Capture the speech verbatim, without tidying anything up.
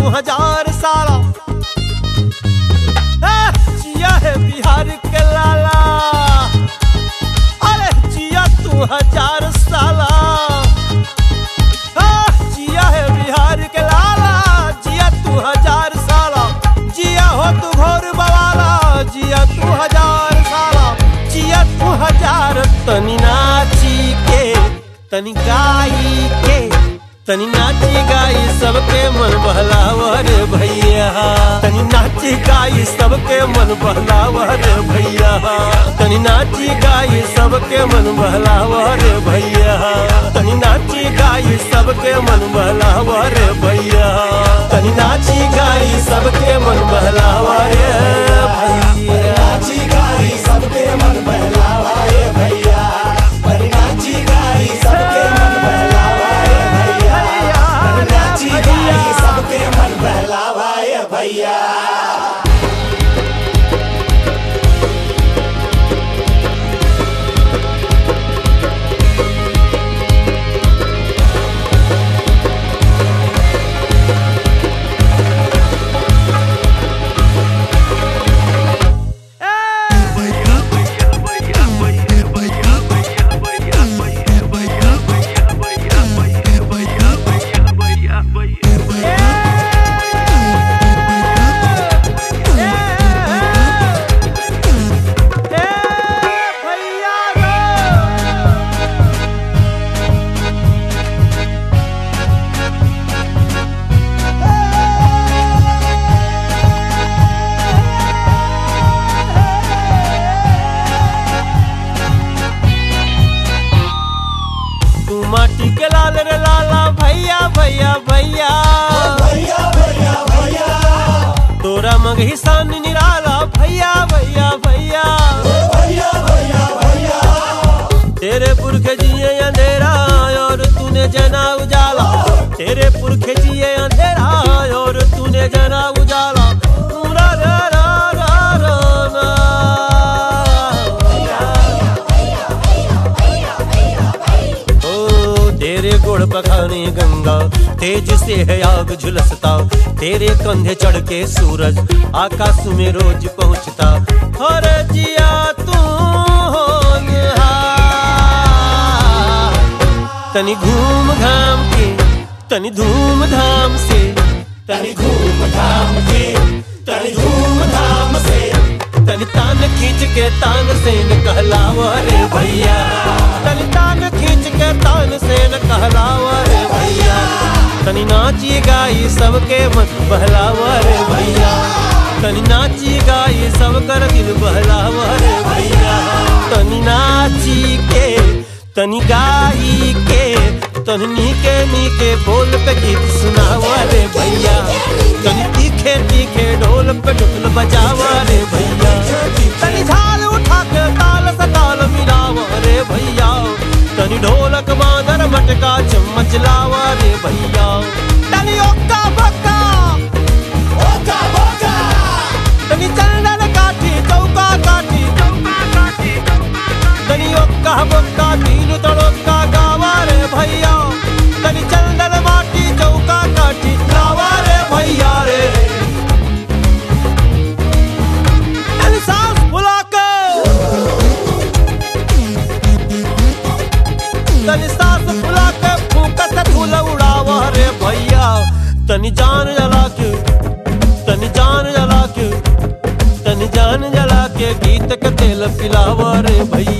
तू हजार साला। जिया है बिहार के लाला, अरे जिया तू हजार साला। जिया है बिहार के लाला, जिया तू हजार साला। जिया हो तू घोर बवाला, जिया तू हजार साला। जिया तू हजार। तनी नाची के तनी गाई के, तनी नाची गाई सबके मन बहलावर भैया। तनी नाची गाई सबके मन बहलावर भैया। तनी नाची गाई सबके मन बहलावर भैया। तनी नाची गाई सबके मन बहलावर भैया। तनी नाची गाई सबके मन बहलावर भैया। नाची गाई सबके मन बहलावाए भैया। नाची गाई सबके मन बहलावाए भैया। नाची गाई सबके मन बहलावाए भैया। माटी के लाल रे लाला भैया भैया भैया। भैया भैया भैया तोरा मगही सान निराला भैया भैया भैया। भैया भैया भैया तेरे पुरखे जिए अंधेरा और तूने जना उजाला। तेरे पुरखे जिए अंधेरा और तूने जना उजाला। पूरा रा रा रा रा ना। तेरे गोड़ पखाने गंगा, तेज से है आग झुलसता। तेरे कंधे चढ़ के सूरज आकाश में रोज पहुंचता। हर जिया तू होनहार। तनी घूम घाम के तनी धूम धाम से, तनी घूम धाम के तनी धूम धाम से। तनी तान खींच के तान से न कहलावा रे भैया। तनी तान खींच के तान से न कहलावा रे भैया। तनी नाची गाई सबके मन बहलावा रे भैया। तनी नाची गाई सब कर दिल बहलावा रे भैया। तनी नाची के तनी गाई के, तनी नीके नीके बोल पे गीत सुनावा रे भैया। तनी तीखे तीखे ढोल पे ढोल बजावा रे भैया। तनी झाल उठा के ताल से ताल मिलावा रे भैया। तनी ढोलक मादर मटका चम्मच लावा रे भैया। तनी ओक्का बक्का ओका बोका तनी चंदन काठी चौका काठी चौका काठी। तनी ओक्का बक्का तीन तड़ोक्का गावा रे भैया। तनी चंदन माटी चौका काठी लावा रे भैया रे। तनी सांस फुला के तनी सांस फुला के फूंका से धूल उड़ावा रे भैया। तनी जान जला के तनी जान जला के तनी जान जला के गीत के तेल पिलावा रे भैया।